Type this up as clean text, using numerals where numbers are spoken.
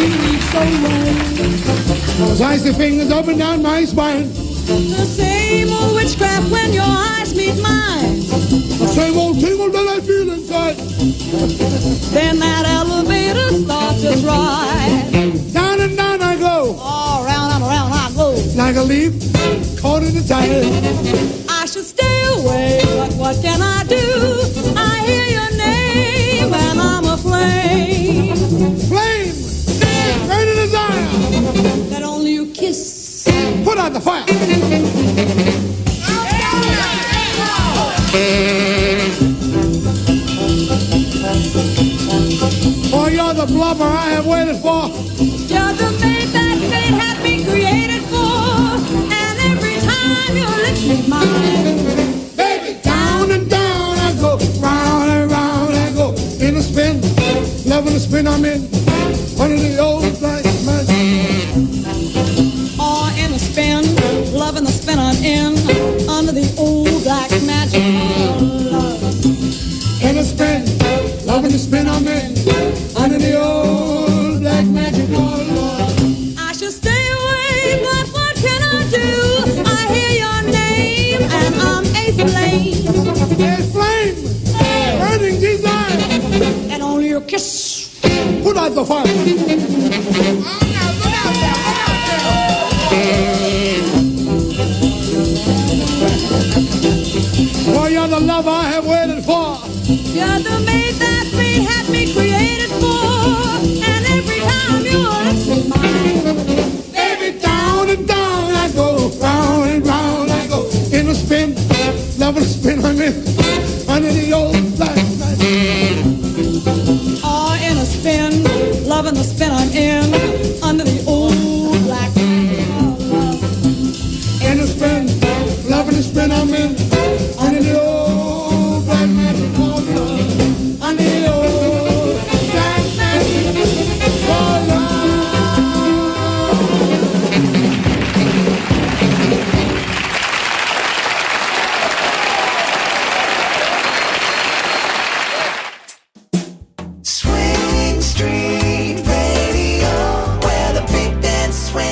feeling so right. Those icy fingers up and down my spine. The same old witchcraft when your eyes meet mine. The same old tingle that I feel inside. Then that elevator starts its ride. Down and down I go. All round and around I go. Like a leaf caught in the tide. I should stay away, but what can I do? I hear your name and I'm aflame. Flame, burning desire. That only you kiss. Put out the fire. Oh, you're the blubber I have waited for. You're the maid that fate had me created for. And every time your lips meet mine, Baby, down and down I go. Round and round I go. In a spin, loving the spin I'm in. Under the old black magic. or in a spin, loving the spin I'm in. Under the old black magic of love. In a spin, loving the spin I'm in. Under the old black magic of love. I should stay away, but what can I do? I hear your name and I'm a flame. A flame, burning desire. And only your kiss. Put out the fire. Oh, you're the love I have waited for. You're the maid that fate had me created for. And every time your lips meet mine, Baby, down and down I go. Round and round I go. In a spin, loving the spin I'm in. Under the old black magic. or in a spin, loving the spin I'm in. Under the old black magic of love. In a spin, loving the spin I'm in. Under the old black magic.